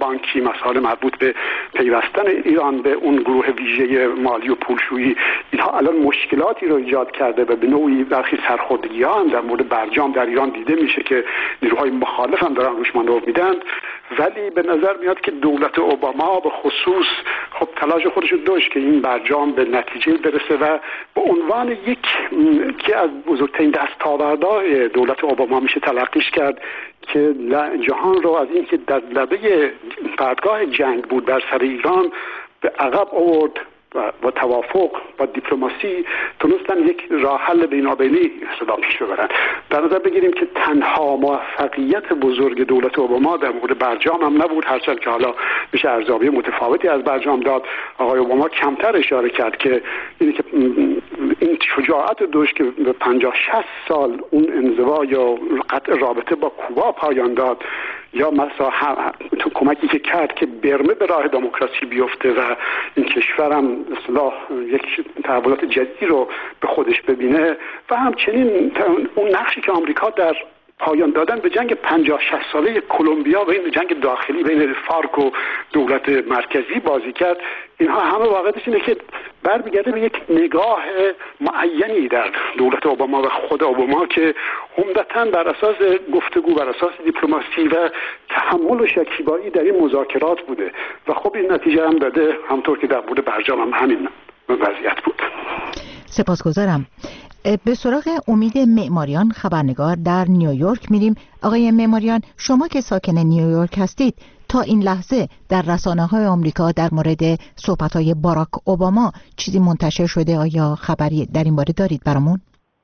بانکی، مسائل مربوط به پیوستن ایران به اون گروه ویژه مالی و پولشویی، اینها الان مشکلاتی رو ایجاد کرده و به نوعی برخی سرخوردگی‌ها هم در مورد برجام در ایران دیده میشه که نیروهای مخالف هم دارن روش مانور میدن. ولی به نظر میاد که دولت اوباما به خصوص خب تلاش خودش رو داشت که این برجام به نتیجه برسه و به عنوان یکی از بزرگترین دستاوردهای دولت اوباما میشه تلقیش کرد که جهان رو از اینکه در لبه پرتگاه جنگ بود بر سر ایران به عقب آورد و با توافق با دیپلماسی تونستن یک راه حل بینابینی صدا پیش ببرن. در نظر بگیریم که تنها موفقیت بزرگ دولت اوباما در مورد برجام هم نبود، هرچند که حالا میشه ارزیابی متفاوتی از برجام داد. آقای اوباما کمتر اشاره کرد که این شجاعت داشت که به 50-60 سال اون انزوا یا قطع رابطه با کوبا پایان داد، یا مثلا تو کمکی که کرد که برمه به راه دموکراسی بیفته و این کشورم اصلاح یک تحولات جدیدی رو به خودش ببینه، و همچنین اون نقشی که آمریکا در پایان دادن به جنگ 50-60 ساله کلمبیا و این جنگ داخلی بین فارک و دولت مرکزی بازی کرد. اینها همه واقعیتش اینه که برمیگرده به یک نگاه معینی در دولت اوباما و خود اوباما که عمدتاً بر اساس گفتگو، بر اساس دیپلماسی و تحمل و شکیبایی در این مذاکرات بوده و خب این نتیجه هم داده، همطور که در مورد برجام هم همین وضعیت بود. سپاسگزارم. به سراغ امید معماریان، خبرنگار در نیویورک میریم. آقای معماریان، شما که ساکن نیویورک هستید، تا این لحظه در رسانه‌های آمریکا در مورد صحبت‌های باراک اوباما چیزی منتشر شده؟ آیا خبری در این باره دارید برامون؟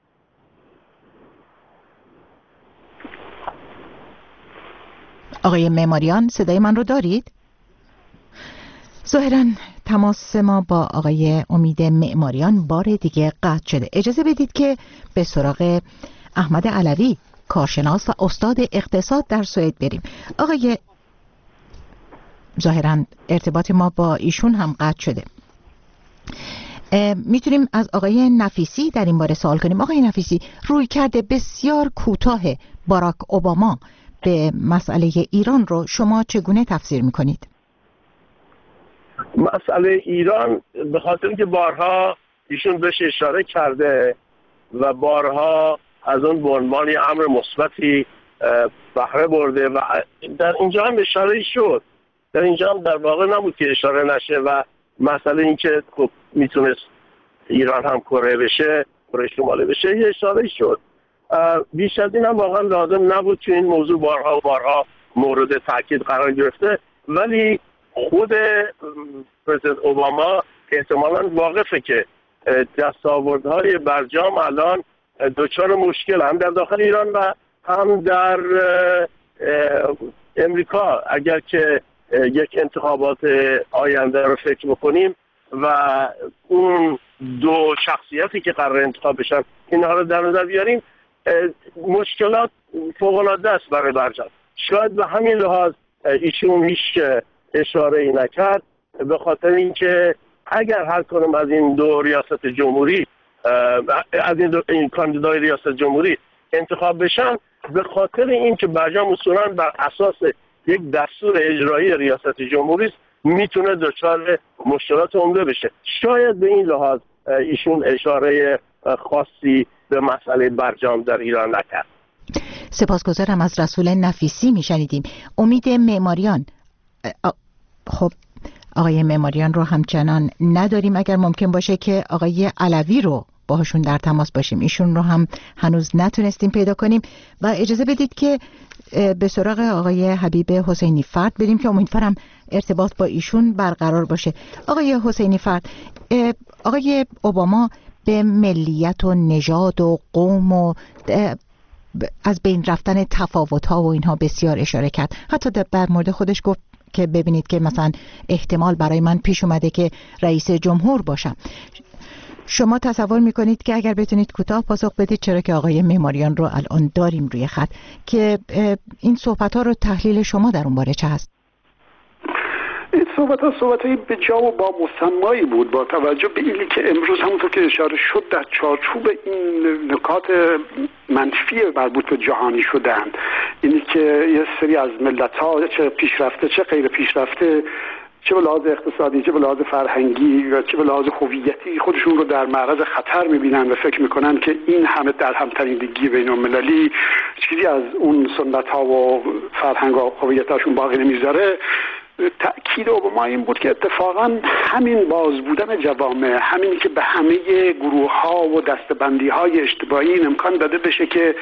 آقای معماریان، صدای من رو دارید؟ ظاهراً تماس ما با آقای امید معماریان بار دیگه قطع شده. اجازه بدید که به سراغ احمد علوی، کارشناس و استاد اقتصاد در سوئد بریم. آقای، ظاهراً ارتباط ما با ایشون هم قطع شده. میتونیم از آقای نفیسی در این باره سوال کنیم. آقای نفیسی، رویکرد بسیار کوتاه باراک اوباما به مسئله ایران رو شما چگونه تفسیر میکنید؟ مسئله ایران به خاطر اینکه بارها ایشون بهش اشاره کرده و بارها از اون به عنوان امر مثبتی بهره برده و در اینجا هم اشاره شد، در اینجا هم در واقع نبود که اشاره نشه و مسئله این که خب میتونست ایران هم کره بشه، کره شمالی بشه، یه اشاره شد. بیش از این هم واقعا لازم نبود که این موضوع بارها و بارها مورد تاکید قرار گرفته، ولی خود پرزیدنت اوباما احتمالاً واقفه که دستاوردهای برجام الان دچار مشکل هم در داخل ایران و هم در امریکا. اگر که یک انتخابات آینده رو فکر بکنیم و اون دو شخصیتی که قرار انتخاب بشن اینها رو در نظر بیاریم، مشکلات فوق‌العاده است برای برجام. شاید به همین لحاظ ایشون هیچ اشاره ای نکرد، به خاطر اینکه اگر هر کدوم از این دو ریاست جمهوری، از این کاندیدای ریاست جمهوری انتخاب بشن، به خاطر اینکه برجام اصولاً بر اساس یک دستور اجرایی ریاست جمهوری است، میتونه دچار مشکلات عمده بشه. شاید به این لحاظ ایشون اشاره خاصی به مسئله برجام در ایران نکرد. سپاسگزارم. از رسول نفیسی میشنیدیم. امید معماریان، خب آقای معماریان رو همچنان نداریم. اگر ممکن باشه که آقای علوی رو باهاشون در تماس باشیم، ایشون رو هم هنوز نتونستیم پیدا کنیم. و اجازه بدید که به سراغ آقای حبیب حسینی فرد بریم که امیدوارم ارتباط با ایشون برقرار باشه. آقای حسینی فرد، آقای اوباما به ملیت و نژاد و قوم و از بین رفتن تفاوت‌ها و اینها بسیار اشاره کرد. حتی در مورد خودش گفت که ببینید که مثلا احتمال برای من پیش اومده که رئیس جمهور باشم. شما تصور میکنید که اگر بتونید کوتاه پاسخ بدید، چرا که آقای معماریان رو الان داریم روی خط، که این صحبت‌ها رو تحلیل شما در اون باره چه هست؟ این صحبت‌های به جا و با مسمایی بود، با توجه به اینی که امروز همونطور که اشاره شد در چارچوب این نکات منفی مربوط به جهانی شدن، اینی که یه سری از ملت‌ها چه پیشرفته چه غیر پیشرفته، چه به لحاظ اقتصادی چه به لحاظ فرهنگی و چه به لحاظ هویتی خودشون رو در معرض خطر می‌بینن و فکر می‌کنن که این همه در هم‌تنیدگی بین‌المللی چیزی از اون سنت‌ها و فرهنگ و هویتاشون باقی نمیذاره. تأکید اوباما این بود که اتفاقا همین باز بودن جوامع، همینی که به همه گروه ها و دستبندی های اشتباهی امکان داده بشه که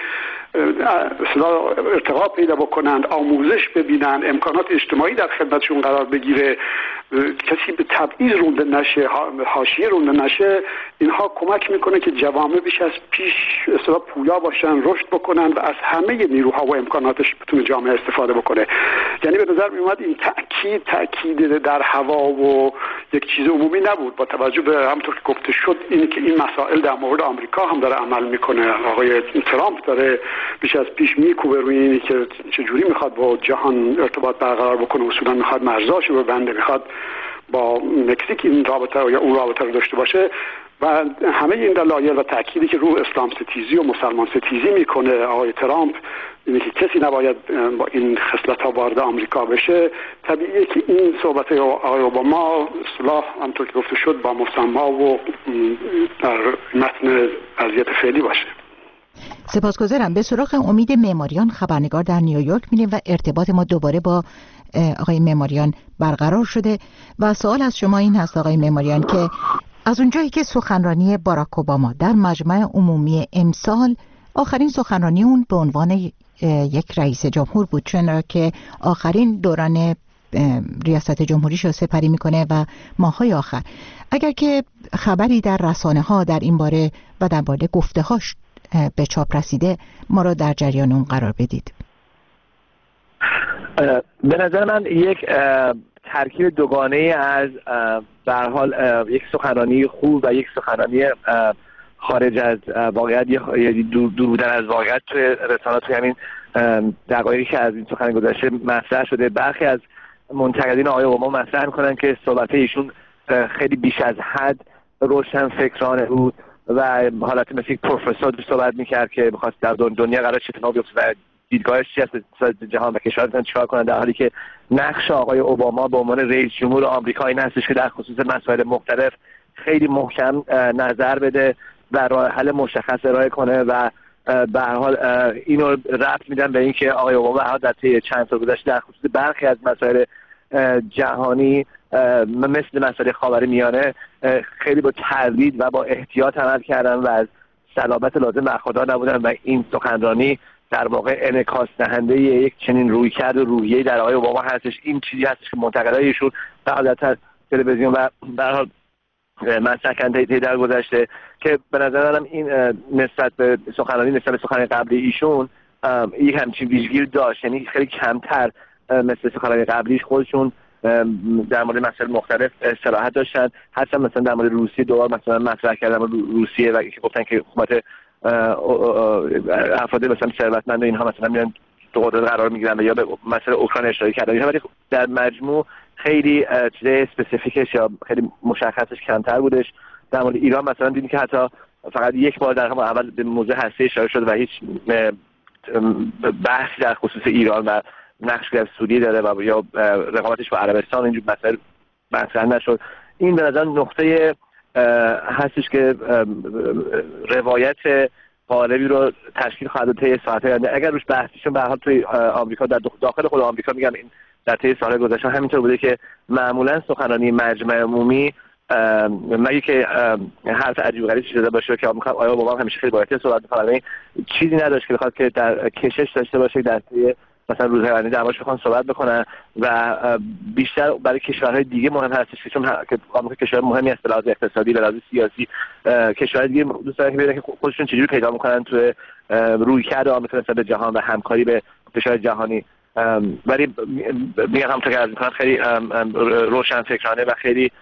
ارتقا پیدا بکنند، آموزش ببینن، امکانات اجتماعی در خدمتشون قرار بگیره، کسی به تبعیض رونده نشه، حاشیه رونده نشه، اینها کمک میکنه که جوامع بیش از پیش پویا باشن، رشد بکنن و از همه نیروها و امکاناتش بتونه جامعه استفاده بکنه. یعنی به نظر میومد این تأکید در هوا و یک چیز عمومی نبود، با توجه به همونطور که گفته شد اینی که این مسائل در مورد آمریکا هم داره عمل میکنه. آقای ترامپ داره بیش از پیش میکوبه روی اینی که چجوری میخواد با جهان ارتباط برقرار بکنه، اصولا میخواد مرزاشو ببنده، میخواد با مکزیک این رابطه یا اون رابطه رو داشته باشه و همه این دلایل و تأکیدی که رو اسلام ستیزی و مسلمان ستیزی میکنه آقای ترامپ، اینه که کسی نباید با این خصلت‌ها وارد آمریکا بشه. طبیعیه که این صحبت آقای اوباما اصطلاح همونطور که گفته شد با مسما و در متن وضعیت فعلی باشه. سپاسگزارم. به سراغ امید معماریان، خبرنگار در نیویورک میریم و ارتباط ما دوباره با آقای معماریان برقرار شده و سوال از شما این هست آقای معماریان که از اونجایی که سخنرانی باراک اوباما در مجمع عمومی امسال آخرین سخنرانی اون به عنوان یک رئیس جمهور بود، چون که آخرین دوران ریاست جمهوریش رو سپری میکنه و ماهای آخر، اگر که خبری در رسانه ها در این باره و در باره گفته هاش به چاپ رسیده ما رو در جریان اون قرار بدید. به نظر من یک ترکیب دوگانه از به هر حال یک سخنرانی خوب و یک سخنرانی خارج از واقعیت یا دور بودن از واقعیت توی رسانه‌ها توی همین دقایقی که از این سخنرانی گذشته مطرح شده. برخی از منتقدین آقای اوباما مطرح می‌کنن که صحبت ایشون خیلی بیش از حد روشن فکرانه بود و حالت مثل یک پروفسور صحبت می‌کرد که می‌خواست در دنیا قرار چه اتفاقی بیفته و دیدگاهش چی است به جهان و کشورها چیکار کنن، در حالی که نقش آقای اوباما به عنوان رئیس جمهور آمریکا این هستش که در خصوص مسائل مختلف خیلی محکم نظر بده و راه حل مشخص ارائه کنه و به هر حال اینو ربط میدن به اینکه آقای اوباما در طی چند سال گذشته در خصوص برخی از مسائل جهانی مثل مسائل خاورمیانه خیلی با تردید و با احتیاط عمل کردن و از صلابت لازم برخوردار نبودن و این سخنرانی در واقع انعکاس دهنده یک چنین رویکرد و روحیه‌ای در آقای اوباما هستش. این چیزی هستش که منتقدایشون در تلویزیون و به هر حال مطرح کردن در گذشته که به نظر من این نسبت به سخنرانی قبلی ایشون یک همچین ویژگی داشت، یعنی خیلی کمتر مثل سخنرانی قبلیش خودشون در مورد مسائل مختلف صراحت داشتن. حتی مثلا در مورد روسیه دوبار مثلا مطرح کردن روسیه و که گفتن که حکومت افراد مثلا ثروتمند و اینها مثلا میان تو قدرت قرار میگیرن و یا به مسئله اوکراین اشاره کردن، ولی در مجموع خیلی چیز اسپسیفیکش یا خیلی مشخصش کمتر بودش. در مورد ایران مثلا دیدیم که حتی فقط یک بار در همون اول به موضوع هسته اشاره شد و هیچ بحثی در خصوص ایران و نقش که سوریه داره و یا رقابتش با عربستان اینجور مسائل مطرح نشد. این به نظر نقطه هستش که روایت غالبی رو تشکیل خواهد داد طی ساعت‌های آینده. اگر روش بحثیشون به هر حال توی آمریکا در داخل خود آمریکا میگم این در طی سال‌های گذشته همینطور بوده که معمولا سخنرانی مجمع عمومی مگه که حرف عجیب غریبی شده باشه که آیا اوباما همیشه خیلی باید صحبت می‌کنه، چیزی نداشت که بخواد که در کشش داشته باشه در طی مثلا روزهای آینده دربارش بخوان صحبت بکنن و بیشتر برای کشورهای دیگه مهم هستش که چون آمریکا کشور مهمی است به لحاظ اقتصادی به لحاظ سیاسی، کشورهای دیگه دوست دارن که ببینن که خودشون چجوری پیدا میکنن تو رویکرد آمریکا نسبت به جهان و همکاری به کشورهای جهانی. ولی میگم همونطور که عرض می‌کنم خیلی روشن فکرانه و خیلی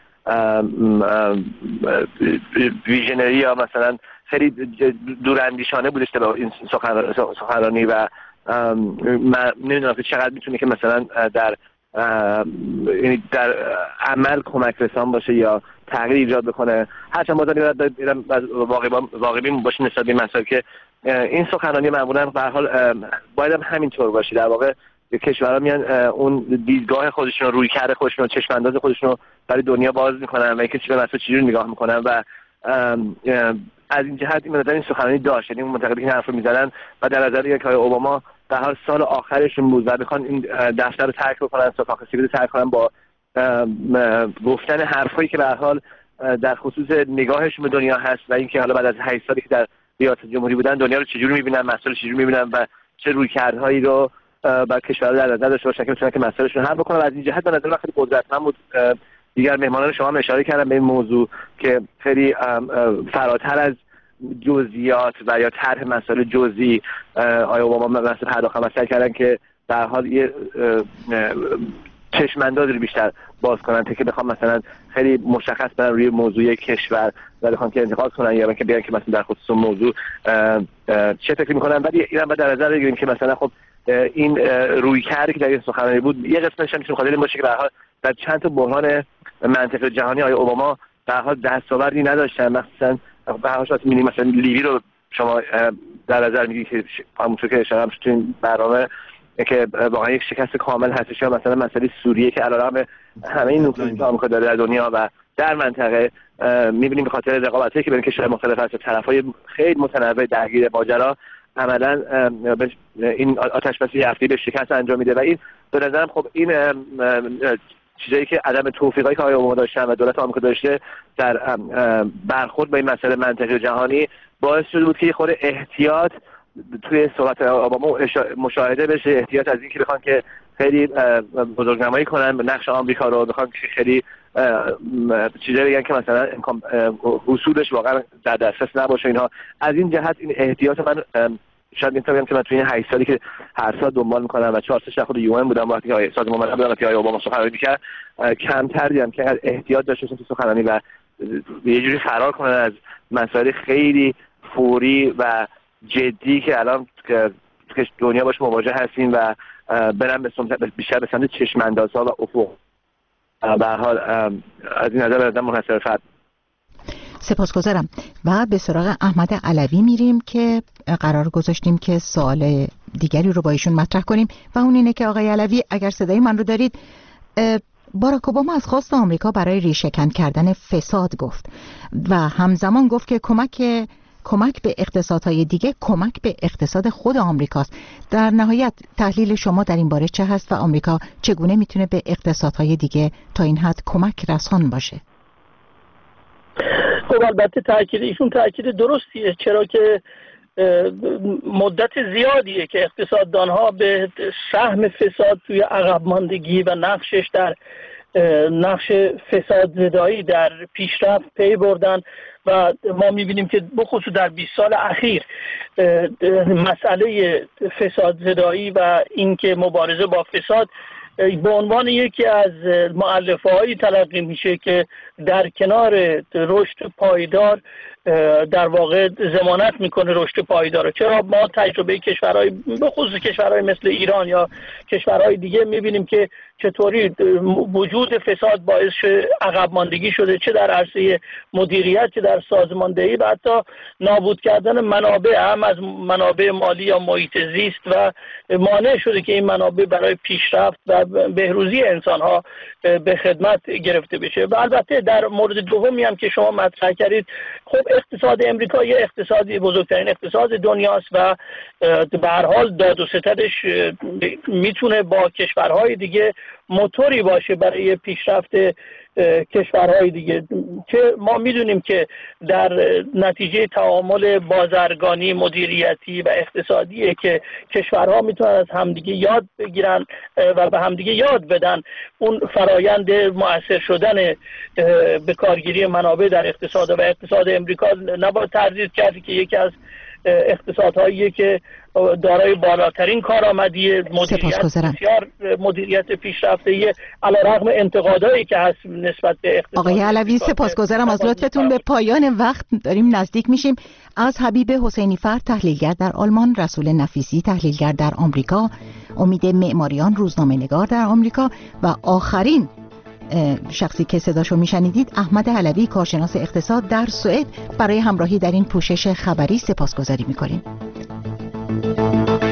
ویژنری یا مثلا خیلی دوراندیشانه بودش به این سخنرانی و من نمیدونم که چقدر میتونه که مثلا در یعنی در عمل کمک رسان باشه یا تغییر ایجاد بکنه. هرچند بازم واقعی باشه نسبت به مسائل که این سخنرانی معمولا به هر حال باید هم همینطور باشه. در واقع کشورها میان اون دیدگاه خودشون رو، روی کرده خودشون رو، چشم انداز خودشون رو برای دنیا باز میکنن و اینکه چه به مسائل چجوری نگاه میکنن و از این جهت این مدت این سخنرانی داشت. یعنی اون منتقدی که حرف رو میزنن و در نظر یک اوباما در هر سال آخرشون بود و میخوان این دفتر رو ترک بکنن، ستاق سیبیل رو ترک کنن با گفتن حرفایی که به هر حال در خصوص نگاهشون به دنیا هست و اینکه حالا بعد از 8 سالی که در ریاست جمهوری بودن دنیا رو چجوری میبینن، مسائل چجوری میبینن و چه رویکردهایی رو با کشورها در نظر داشته باشن که بتونن که مسائلشون حل بکنن. و از این جهت به نظر من خیلی قدرتمند بود. دیگر مهمانان شما هم اشاره کردن به این موضوع که خیلی فراتر از جزئیات و یا طرح مسائل جزئی آیا اوباما مثلا پرداختن سعی کردن که در حال یه چشم اندازی رو بیشتر باز کنن تا که بخوام مثلا خیلی مشخص برن روی موضوع کشور و بخوام که انتقاد کنن یا که بیان که مثلا در خصوص موضوع چه فکر میکنن. ولی اینم باید در نظر بگیریم که مثلا خب این رویکردی که در این سخنرانی بود یه قسمتش هم میتونه خاطر این باشه که به هر حال در چند تا بحران منطقه جهانی آیا اوباما به هر حال دستاوردی نداشتن. مثلا به هر حال مثلا لیبی رو شما در نظر میگیرید که همونطور که اشاره شد تو این برنامه که واقعا یک شکست کامل هستش، یا مثلا مسئله سوریه که علیرغم همه این نفوذی که آمریکا داره در دنیا و در منطقه می‌بینیم به خاطر رقابتایی که بین کشورهای مختلف هست، طرفای خیلی متنوع درگیر ماجرا عملاً این آتش‌بسی هفته‌ای به شکست انجام میده. و این به نظرم خب این چیزایی که عدم توفیقی که آقای اوباما داشتن و دولت آمریکا داشته در برخورد با این مسئله منطقه جهانی باعث شده بود که یه خورده احتیاط توی صحبت اوباما مشاهده بشه، احتیاط از این که بخوان که خیلی بزرگنمایی کنن به نقش آمریکا رو، بخوان که خیلی چیزایی بگن که مثلا امکان حصولش واقعا در دسترس نباشه. اینها از این جهت این احتیاط من شاید میتونم بگم که من توی این 8 سالی که هر سال دنبال میکنم و 4 سال خود یو ام بودم وقتی که سازمان ملل بودم که اوباما سخنرانی میکرد کمتر دیدم که احتیاط داشته باشن تو سخنرانی و یه جوری فرار کنن از مسائل خیلی فوری و جدی که الان که دنیا باش مواجه هستیم و برن بیشتر به سمت چشم اندازها و افق. به هر حال از این نظر بردم منحصر فرد. سپاسگزارم. و به سراغ احمد علوی میریم که قرار گذاشتیم که سوال دیگری رو با ایشون مطرح کنیم و اون اینه که آقای علوی اگر صدای من رو دارید، باراک اوباما از خواست آمریکا برای ریشه‌کن کردن فساد گفت و همزمان گفت که کمک به اقتصادهای دیگه کمک به اقتصاد خود آمریکاست. در نهایت تحلیل شما در این باره چه هست و آمریکا چگونه میتونه به اقتصادهای دیگه تا این حد کمک رسان باشه؟ خب البته ایشون تاکید درستیه، چرا که مدت زیادیه که اقتصاددانها به سهم فساد توی عقب ماندگی و نقشش در نقش فساد زدایی در پیشرفت پی بردن و ما میبینیم که بخصوص در 20 سال اخیر مسئله فساد زدایی و اینکه مبارزه با فساد به عنوان یکی از مؤلفه‌هایی تلقی میشه که در کنار رشد پایدار در واقع ضمانت میکنه رشد پایدار رو. چرا ما تجربه کشورهای به خصوص کشورهای مثل ایران یا کشورهای دیگه میبینیم که چطوری وجود فساد باعث عقب ماندگی شده، چه در عرصه مدیریت چه در سازماندهی و حتی نابود کردن منابع هم از منابع مالی یا محیط زیست و مانع شده که این منابع برای پیشرفت و بهروزی انسانها به خدمت گرفته بشه. و البته در مورد دومی هم که شما مطرح کردید، خب اقتصاد امریکا یه اقتصادی بزرگترین اقتصاد دنیاست و به هر حال داد و ستدش میتونه با کشورهای دیگه موتوری باشه برای پیشرفت کشورهای دیگه. که ما میدونیم که در نتیجه تعامل بازرگانی مدیریتی و اقتصادیه که کشورها میتونن از همدیگه یاد بگیرن و به همدیگه یاد بدن اون فرایند مؤثر شدن به کارگیری منابع در اقتصاد. و اقتصاد امریکا نباید تردید کرد که یکی از اقتصادهایی که دارای بالاترین کارآمدی، مدیریت بسیار مدیریت پیشرفته، علیرغم انتقادایی که هست نسبت به اقتصاد. آقای علوی سپاسگزارم از لطفتون. به پایان وقت داریم نزدیک میشیم. از حبیب حسینی فرد تحلیلگر در آلمان، رسول نفیسی تحلیلگر در آمریکا، امید معماریان روزنامه‌نگار در آمریکا و آخرین شخصی که صداشو میشنیدید احمد علوی کارشناس اقتصاد در سوئد برای همراهی در این پوشش خبری سپاسگزاری میکنیم.